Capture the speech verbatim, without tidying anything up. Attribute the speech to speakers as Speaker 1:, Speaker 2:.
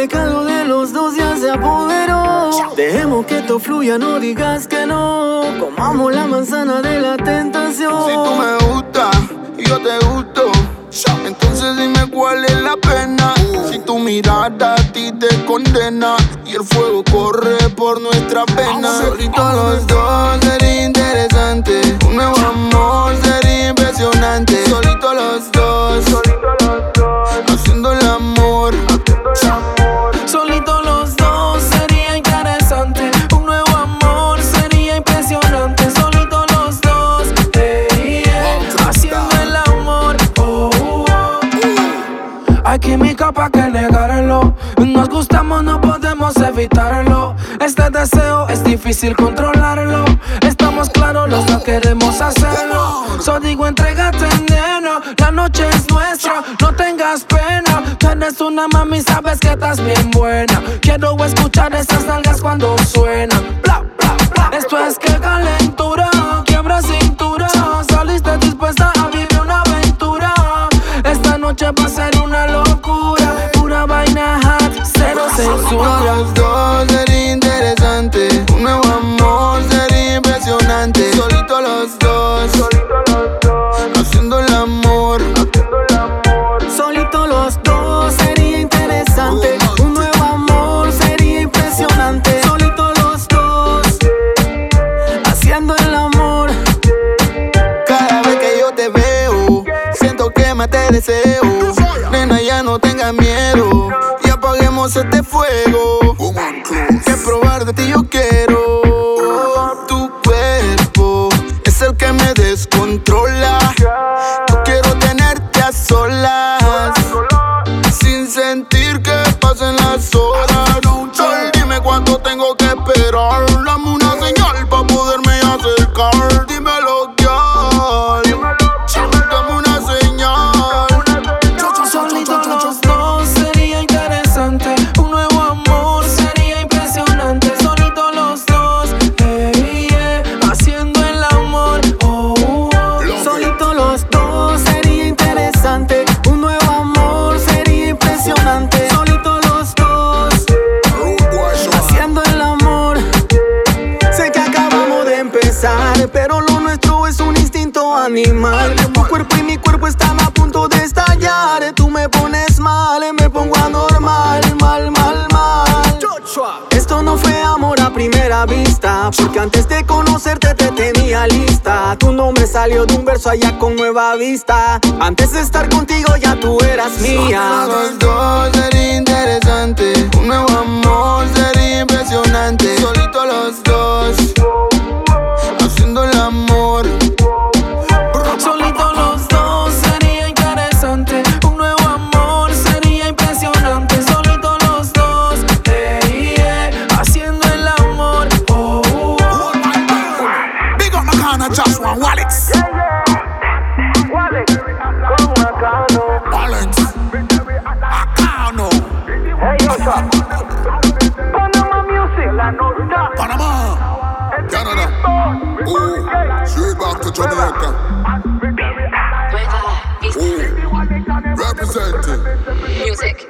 Speaker 1: pecado de los dos ya se apoderó. Dejemos que esto fluya, no digas que no. Comamos la manzana de la tentación.
Speaker 2: Si tú me gustas y yo te gusto, entonces dime cuál es la pena. Si tu mirada a ti te condena y el fuego corre por nuestras venas. Solitos los dos sería interesante. Un nuevo amor sería impresionante. Solitos los dos, haciendo el amor.
Speaker 1: Solitos los dos sería interesante. Un nuevo amor sería impresionante. Solitos los dos, hey, yeah, haciendo el amor. Oh, oh, oh. Hay química pa' que negarlo. Nos gustamos, no podemos evitarlo. Este deseo es difícil controlarlo. Estamos claros, los dos queremos hacerlo. So digo, entrégate, nena. La noche es nuestra, no tengas pena. Tú eres una mami, sabes que estás bien buena. Quiero escuchar esas nalgas cuando suenan. Bla, bla, bla. Esto es que calentura, quiebra cintura. Saliste dispuesta a vivir una aventura. Esta noche va a ser una locura. Pura vaina hot, cero censura.
Speaker 2: Los dos sería interesante. Un nuevo amor sería impresionante. Solitos los dos, haciendo el amor.
Speaker 1: Solitos los dos sería interesante. Un nuevo amor sería impresionante. Solitos los dos, haciendo el amor.
Speaker 2: Cada vez que yo te veo, siento que más te deseo. Nena, ya no tengas miedo y apaguemos este fuego. Que probar de ti yo quiero. Tu cuerpo es el que me descontrola. Yo quiero tenerte a solas, sin sentir que pasen las horas. Sol, dime cuánto tengo que esperar. Dame una señal pa' poderme acercar. Dímelo, girl. Dame una señal.
Speaker 1: Solitos los dos sería interesante. Un nuevo amor sería impresionante. Solitos los dos, hey, yeah, haciendo el amor. Oh, oh. Solitos los dos sería interesante. Un nuevo amor sería impresionante. Solitos los dos, haciendo el amor. Sé que acabamos de empezar, pero lo nuestro es un instinto animal. Tu cuerpo y mi cuerpo están a punto de estallar. Tú me pones mal, me pongo anormal, mal, mal, mal. Esto no fue amor a primera vista, porque antes de conocerte te tenía lista. Tu nombre salió de un verso allá con Nueva Vista. Antes de estar contigo ya tú eras mía.
Speaker 2: Los dos sería interesante. Un nuevo amor sería impresionante. Solitos los dos, haciendo el amor.
Speaker 1: Solitos los dos sería interesante. Un nuevo amor sería impresionante. Solitos los dos, hey, yeah, haciendo el amor. Oh, oh.
Speaker 2: Big up Macana, Joshua, Walex. Walex, Acano.
Speaker 3: Panama Music, la nota.
Speaker 2: Panama, Canada. Oh, straight back to Jamaica. Oh, representing.
Speaker 4: Music.